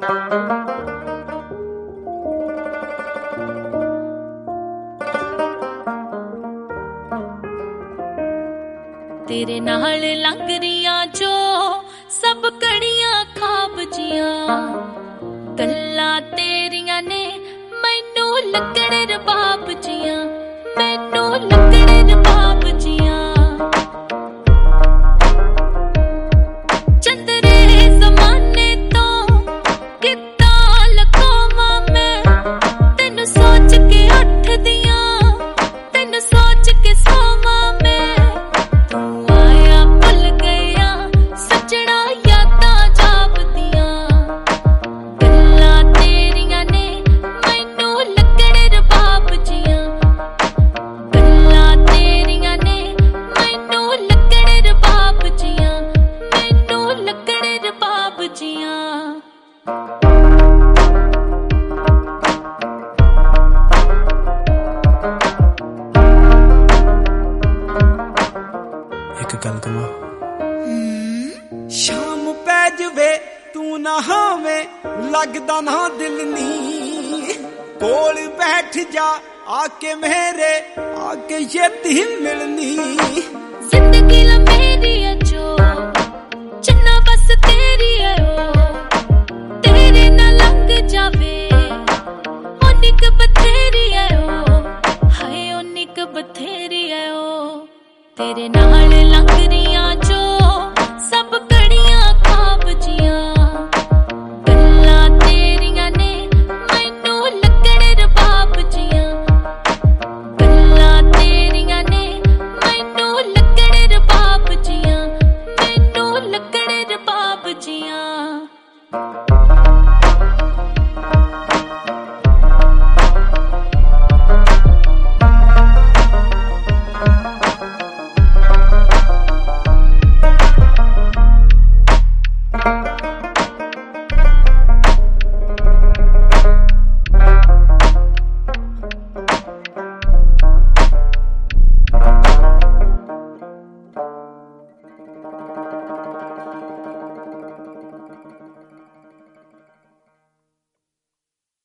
तेरे नाल लंघ रियां जो सब कड़ियां खाब जियां गल्लां तेरियां ने मैनू लगण रबाब जियां मैनू लगण रबाब जियां चंदरे ज़माने तो कित्तां लकावां मैं तैनू सोच के उठदियां तैनू सोच के सोवां मैं शाम पै जवे तू ना हावे लगदा ना दिल नी कोल बैठ जा आके मेरे आके छेती मिलनी जिंदगी ला मेरी है जो चन्ना बस तेरी है ओ तेरे ना लंघ जावे ओ निक बथेरी है ओ हाय ओ निक बथेरी है ओ तेरे नाल लंघ रियां